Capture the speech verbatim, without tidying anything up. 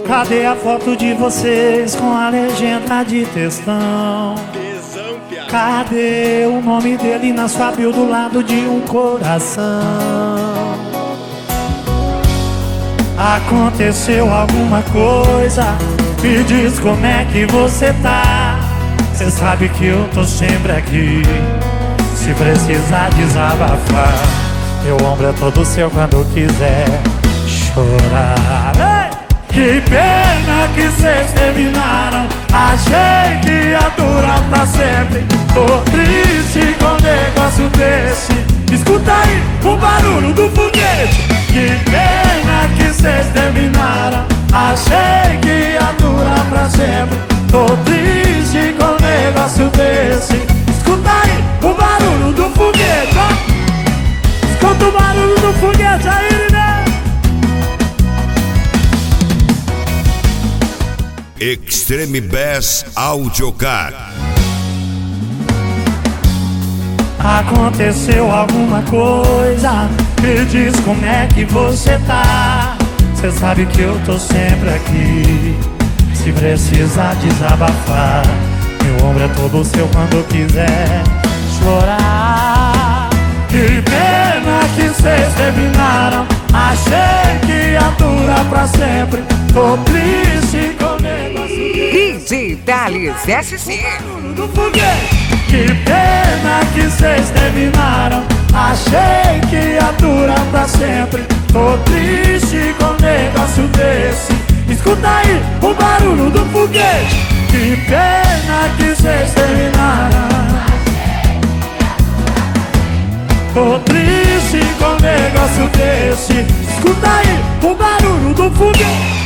Cadê a foto de vocês com a legenda de textão? Cadê o nome dele na sua bio do lado de um coração? Aconteceu alguma coisa? Me diz como é que você tá. Cê sabe que eu tô sempre aqui, se precisar desabafar. Meu ombro é todo seu quando quiser chorar. Ei! Que pena que cês terminaram. Achei que ia durar pra sempre. Tô triste com um negócio desse. Escuta aí o barulho do foguete. Que pena que cês terminaram. Achei que ia durar pra sempre. Tô triste com um negócio desse. Escuta aí o barulho do foguete, ó. Escuta o barulho do foguete aí, né? Extreme Bass Audiocar. Aconteceu alguma coisa? Me diz como é que você tá. Cê sabe que eu tô sempre aqui, se precisar desabafar. Meu ombro é todo seu quando quiser chorar. Que pena que cês terminaram. Achei que ia durar pra sempre. Tô triste com o negócio D J Thales S C do foguete. Que pena que cês terminaram. Achei que ia durar pra sempre. Tô triste com um negócio desse. Escuta aí o barulho do foguete. Que pena que cês terminaram. Tô triste com um negócio desse. Escuta aí o barulho do foguete.